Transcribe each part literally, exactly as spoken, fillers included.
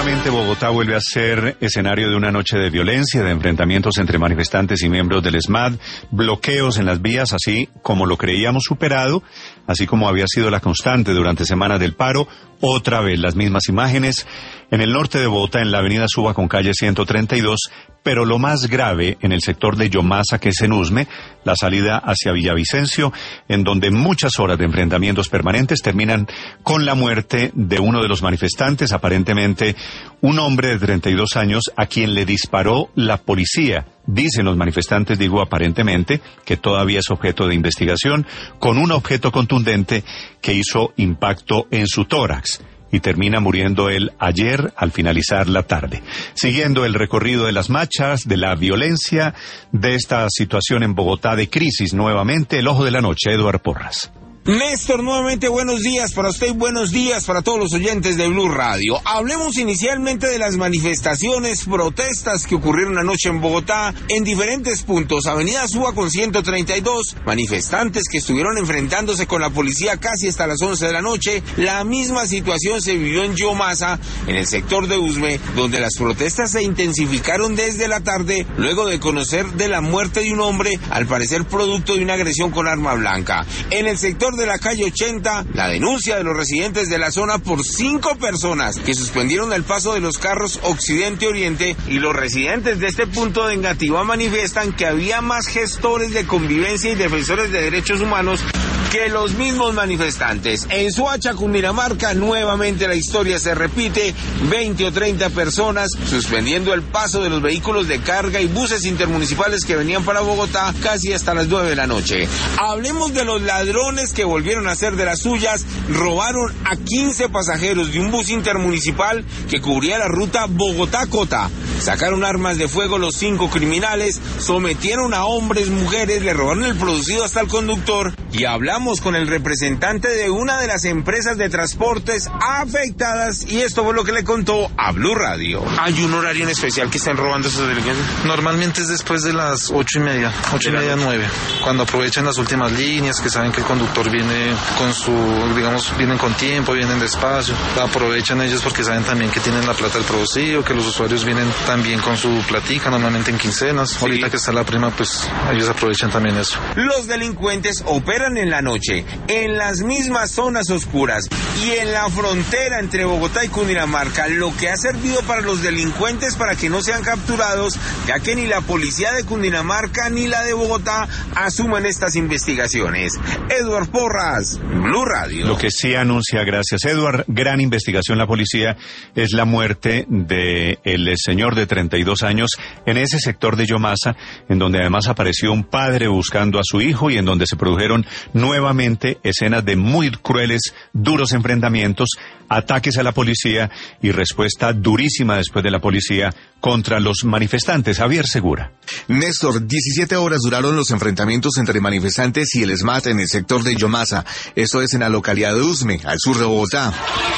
Nuevamente Bogotá vuelve a ser escenario de una noche de violencia, de enfrentamientos entre manifestantes y miembros del ESMAD, bloqueos en las vías, así como lo creíamos superado, así como había sido la constante durante semanas del paro. Otra vez las mismas imágenes en el norte de Bogotá, en la avenida Suba con calle ciento treinta y dos, pero lo más grave en el sector de Yomasa, que es en Usme, la salida hacia Villavicencio, en donde muchas horas de enfrentamientos permanentes terminan con la muerte de uno de los manifestantes, aparentemente un hombre de treinta y dos años a quien le disparó la policía. Dicen los manifestantes, digo aparentemente, que todavía es objeto de investigación, con un objeto contundente que hizo impacto en su tórax. Y termina muriendo él ayer al finalizar la tarde. Siguiendo el recorrido de las marchas, de la violencia, de esta situación en Bogotá de crisis nuevamente, el ojo de la noche, Eduardo Porras. Néstor, nuevamente buenos días para usted y buenos días para todos los oyentes de Blue Radio. Hablemos inicialmente de las manifestaciones, protestas que ocurrieron anoche en Bogotá en diferentes puntos. Avenida Suba con ciento treinta y dos, manifestantes que estuvieron enfrentándose con la policía casi hasta las once de la noche. La misma situación se vivió en Yomasa, en el sector de Usme, donde las protestas se intensificaron desde la tarde luego de conocer de la muerte de un hombre, al parecer producto de una agresión con arma blanca. En el sector de la calle ochenta, la denuncia de los residentes de la zona por cinco personas que suspendieron el paso de los carros Occidente-Oriente, y los residentes de este punto de Engativá manifiestan que había más gestores de convivencia y defensores de derechos humanos que los mismos manifestantes. En Soacha, Cundinamarca, nuevamente la historia se repite, veinte o treinta personas suspendiendo el paso de los vehículos de carga y buses intermunicipales que venían para Bogotá casi hasta las nueve de la noche. Hablemos de los ladrones que volvieron a hacer de las suyas, robaron a quince pasajeros de un bus intermunicipal que cubría la ruta Bogotá-Cota. Sacaron armas de fuego los cinco criminales, sometieron a hombres, mujeres, le robaron el producido hasta el conductor, y hablamos con el representante de una de las empresas de transportes afectadas, y esto fue lo que le contó a Blue Radio. ¿Hay un horario en especial que están robando esos delincuentes? Normalmente es después de las ocho y media, ocho y media, nueve, cuando aprovechan las últimas líneas, que saben que el conductor viene con su, digamos, vienen con tiempo, vienen despacio, aprovechan ellos porque saben también que tienen la plata del producido, que los usuarios vienen también con su platica, normalmente en quincenas. Sí. Ahorita que está la prima, pues ellos aprovechan también eso. Los delincuentes operan en la noche, en las mismas zonas oscuras y en la frontera entre Bogotá y Cundinamarca, lo que ha servido para los delincuentes para que no sean capturados, ya que ni la policía de Cundinamarca ni la de Bogotá asumen estas investigaciones. Eduardo Porras, Blue Radio. Lo que sí anuncia, gracias Eduardo, gran investigación la policía, es la muerte de el señor de treinta y dos años en ese sector de Yomasa, en donde además apareció un padre buscando a su hijo y en donde se produjeron nuevamente escenas de muy crueles, duros enfrentamientos, ataques a la policía y respuesta durísima después de la policía contra los manifestantes. Javier Segura. Néstor, diecisiete horas duraron los enfrentamientos entre manifestantes y el ESMAD en el sector de Yomasa. Esto es en la localidad de Usme, al sur de Bogotá.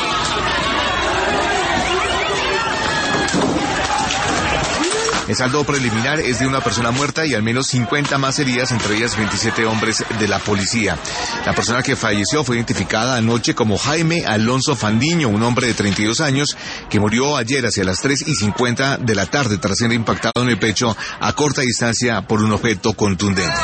El saldo preliminar es de una persona muerta y al menos cincuenta más heridas, entre ellas veintisiete hombres de la policía. La persona que falleció fue identificada anoche como Jaime Alonso Fandiño, un hombre de treinta y dos años que murió ayer hacia las tres y cincuenta de la tarde tras ser impactado en el pecho a corta distancia por un objeto contundente.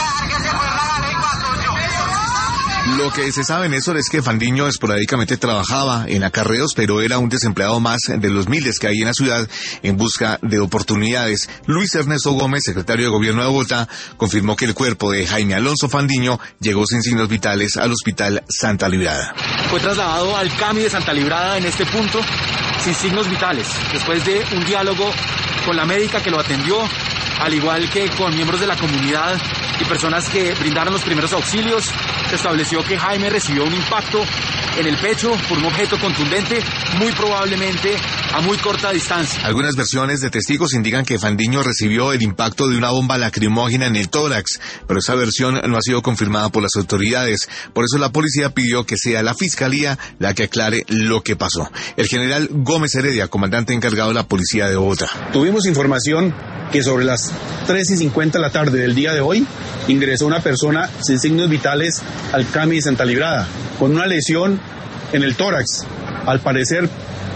Lo que se sabe, Néstor, es que Fandiño esporádicamente trabajaba en acarreos, pero era un desempleado más de los miles que hay en la ciudad en busca de oportunidades. Luis Ernesto Gómez, secretario de Gobierno de Bogotá, confirmó que el cuerpo de Jaime Alonso Fandiño llegó sin signos vitales al Hospital Santa Librada. Fue trasladado al C A M I de Santa Librada en este punto, sin signos vitales, después de un diálogo con la médica que lo atendió, al igual que con miembros de la comunidad y personas que brindaron los primeros auxilios. Se estableció que Jaime recibió un impacto en el pecho por un objeto contundente, muy probablemente a muy corta distancia. Algunas versiones de testigos indican que Fandiño recibió el impacto de una bomba lacrimógena en el tórax, pero esa versión no ha sido confirmada por las autoridades. Por eso la policía pidió que sea la Fiscalía la que aclare lo que pasó. El general Gómez Heredia, comandante encargado de la Policía de Bogotá. Tuvimos información que sobre las tres y cincuenta de la tarde del día de hoy ingresó una persona sin signos vitales al C A M I de Santa Librada, con una lesión en el tórax, al parecer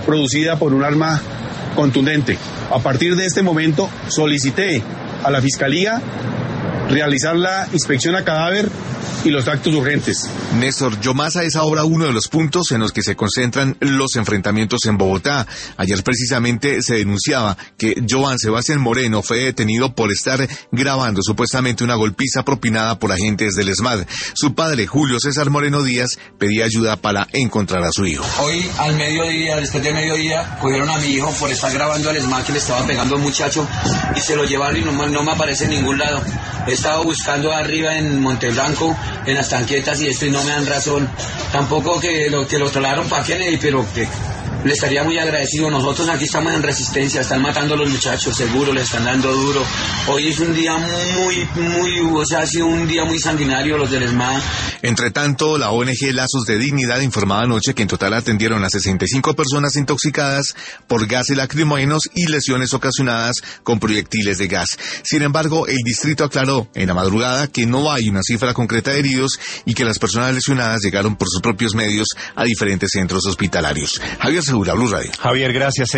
producida por un arma contundente. A partir de este momento solicité a la Fiscalía realizar la inspección a cadáver y los actos urgentes. Néstor, Yomasa es ahora uno de los puntos en los que se concentran los enfrentamientos en Bogotá. Ayer precisamente se denunciaba que Joan Sebastián Moreno fue detenido por estar grabando supuestamente una golpiza propinada por agentes del ESMAD. Su padre, Julio César Moreno Díaz, pedía ayuda para encontrar a su hijo. Hoy al mediodía, después del mediodía, cogieron a mi hijo por estar grabando al ESMAD que le estaba pegando a un muchacho y se lo llevaron y no, no me aparece en ningún lado. He estado buscando arriba en Monteblanco, en las tanquetas y esto y no me dan razón. Tampoco que lo que lo trasladaron para Kennedy, pero que le estaría muy agradecido. Nosotros aquí estamos en resistencia, están matando a los muchachos, seguro, le están dando duro. Hoy es un día muy, muy, o sea, ha sido un día muy sanguinario los del ESMAD. Entre tanto, la O N G Lazos de Dignidad informaba anoche que en total atendieron a sesenta y cinco personas intoxicadas por gases lacrimógenos y lesiones ocasionadas con proyectiles de gas. Sin embargo, el distrito aclaró en la madrugada que no hay una cifra concreta de heridos y que las personas lesionadas llegaron por sus propios medios a diferentes centros hospitalarios. Javier Segura, Blue Radio. Javier, gracias.